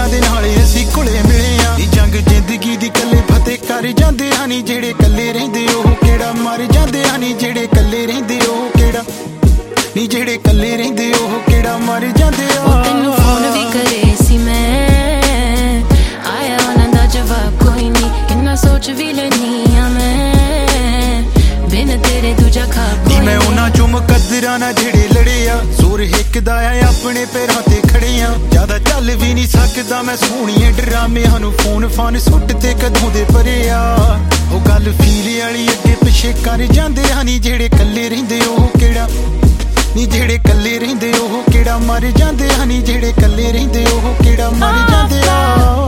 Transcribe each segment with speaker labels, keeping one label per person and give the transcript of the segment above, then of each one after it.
Speaker 1: ਯਾਰਾਂ ਦੇ ਨਾਲ ਅਸੀਂ ਘੁਲੇ ਮਿਲੇ ਆ ਨੀ ਜੰਗ ਜ਼ਿੰਦਗੀ ਦੀ ਕੱਲੇ ਫਤਿਹ ਕਰ ਜਾਂਦੇ ਆ ਨੀ ਜਿਹੜੇ ਕੱਲੇ ਰਹਿੰਦੇ ਉਹ ਕਿਹੜਾ ਮਰ ਜਾਂਦੇ ਆ ਨੀ ਜਿਹੜੇ ਕੱਲੇ ਰਹਿੰਦੇ ਉਹ ਕਿਹੜਾ ਨੀ ਜਿਹੜੇ ਕੱਲੇ ਰਹਿੰਦੇ ਉਹ ਕਿਹੜਾ ਮਰ ਜਾਂਦੇ ਆ
Speaker 2: ਤੈਨੂੰ ਫੋਨ ਵੀ ਕਰੇ ਸੀ ਮੈਂ ਆਇਆ ਉਹਨਾਂ ਦਾ ਜਵਾਬ ਕੋਈ ਨਹੀਂ ਕਿੰਨਾ ਸੋਚ ਵੀ ਲੈਨੀ ਆ ਮੈਂ ਬਿਨ ਤੇਰੇ ਦੂਜਾ ਖਾਬ
Speaker 1: ਨੀ ਮੈਂ ਉਹਨਾਂ ਚੋਂ ਮੁਕੱਦਰਾਂ ਨਾਲ ਜਿਹੜੇ ਲੜੇ ਆ ਜ਼ੋਰ ਹਿੱਕਦਾ ਆ ਆਪਣੇ ਪੈਰਾਂ ਤੇ ਖੜੇ ਆ ਜ਼ਿਆਦਾ ਚੱਲ ਵੀ ਨਹੀਂ ਸਕਦਾ ਮੈਂ ਸੋਹਣੀਏ ਡਰਾਮਿਆਂ ਨੂੰ ਫੋਨ ਫਾਨ ਸੁੱਟ ਤੇ ਕਦੋਂ ਦੇ ਪਰੇ ਆ ਉਹ ਗੱਲ ਫੀਲ ਵਾਲੀ ਅੱਗੇ ਪਿੱਛੇ ਕਰ ਜਾਂਦੇ ਆ ਨੀ ਜਿਹੜੇ ਕੱਲੇ ਰਹਿੰਦੇ ਉਹ ਕਿਹੜਾ ਨੀ ਜਿਹੜੇ ਕੱਲੇ ਰਹਿੰਦੇ ਉਹ ਕਿਹੜਾ ਮਰ ਜਾਂਦੇ ਆ ਨੀ ਜਿਹੜੇ ਕੱਲੇ ਰਹਿੰਦੇ ਉਹ ਕਿਹੜਾ ਮਰ ਜਾਂਦੇ ਆ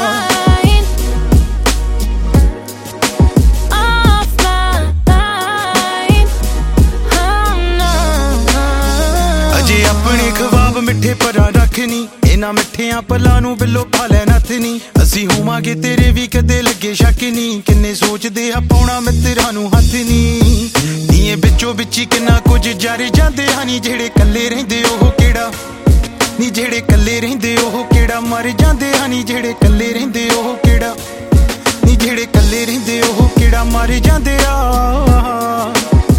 Speaker 1: ਅਜੇ ਆਪਣੇ ਖਵਾਬ ਮਿੱਠੇ ਪਰਾ ਰੱਖਨੀ ਇਹਨਾਂ ਮਿੱਠਿਆਂ ਪਲਾਂ ਨੂੰ ਬਿੱਲੋ ਪਾ ਲੈ ਨੱਥ ਨੀ ਅਸੀਂ ਹੋਵਾਂਗੇ ਤੇਰੇ ਵੀ ਕਦੇ ਲੱਗੇ ਸ਼ੱਕ ਨੀ ਕਿੰਨੇ ਸੋਚਦੇ ਆ ਪਾਉਣਾ ਮਿੱਤਰਾਂ ਨੂੰ ਹੱਥ ਨੀ ਨੀਏ ਵਿੱਚੋਂ ਵਿੱਚ ਕਿੰਨਾ ਕੁਝ ਜਰ ਜਾਂਦੇ ਆ ਨੀ ਜਿਹੜੇ ਕੱਲੇ ਰਹਿੰਦੇ ਉਹ ਕਿਹੜਾ ਨੀ ਜਿਹੜੇ ਕੱਲੇ ਰਹਿੰਦੇ ਉਹ ਕਿਹੜਾ ਮਰ ਜਾਂਦੇ ਆ ਨੀ ਜਿਹੜੇ ਕੱਲੇ ਰਹਿੰਦੇ ਉਹ ਕਿਹੜਾ ਨੀ ਜਿਹੜੇ ਕੱਲੇ ਰਹਿੰਦੇ ਉਹ ਕਿਹੜਾ ਮਰ ਜਾਂਦੇ ਆ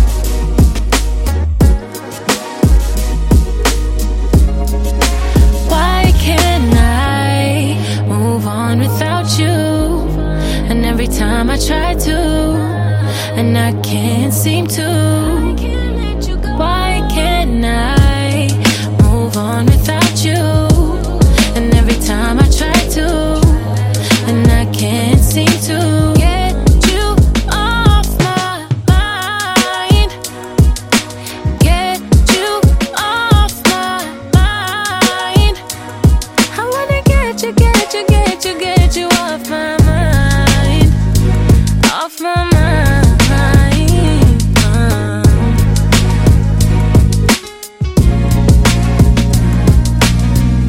Speaker 2: without you and every time I try to and I can't seem to